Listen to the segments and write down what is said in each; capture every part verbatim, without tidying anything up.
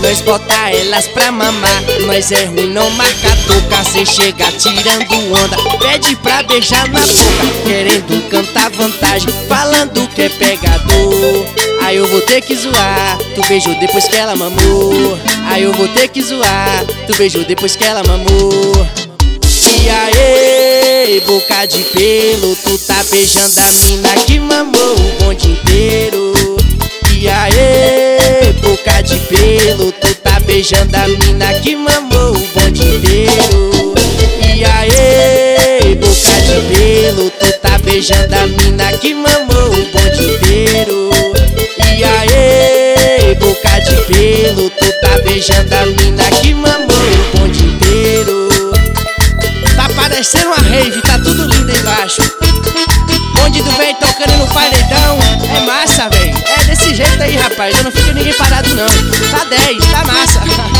Nós bota elas pra mamar, nós é ruim, não marca toca. Cê chega tirando onda, pede pra beijar na boca, querendo cantar vantagem, falando que é pegador. Aí eu vou ter que zoar, tu beijou depois que ela mamou. Aí eu vou ter que zoar, tu beijou depois que ela mamou. E aí, boca de pelo, tu tá beijando a mina que mamou o bonde inteiro. E aí, boca de pelo, tu tá beijando a mina que mamou o bonde inteiro. E aí, boca de pelo, tu tá beijando a mina que mamou o bonde inteiro. E aí, boca de pelo, tu tá beijando a mina que mamou o bonde inteiro. Tá parecendo uma rave, tá tudo lindo aí embaixo. Bonde do véi tocando no paredão, é massa, véi. É desse jeito aí, rapaz, eu não fico ninguém parado não. Tá dez, tá massa.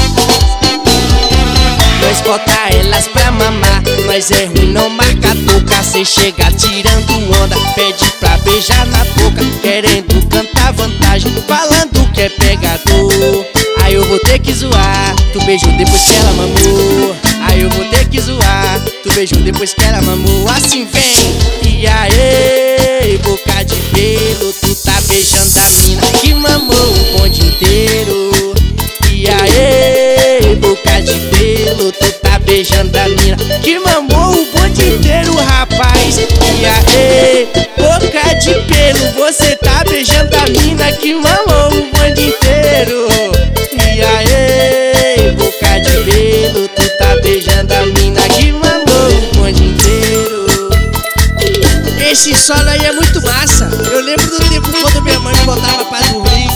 Nós bota elas pra mamar, nós é ruim, não marca toca. Cê chega tirando onda, pede pra beijar na boca, querendo cantar vantagem, falando que é pegador. Aí eu vou ter que zoar, tu beijou depois que ela mamou. Aí eu vou ter que zoar, tu beijou depois que ela mamou. Assim vem. E aí, boca de pelo, tu tá beijando a mina que mamou o bonde inteiro. E aí, boca de pelo, tu tá beijando a mina que mamou o bonde inteiro, rapaz. E aí, boca de pelo, você tá beijando a mina que mamou o bonde inteiro. E aí, boca de pelo, tu tá beijando a mina que mamou o bonde inteiro. Esse solo aí é muito massa. Eu lembro do tempo quando minha mãe me botava pra dormir,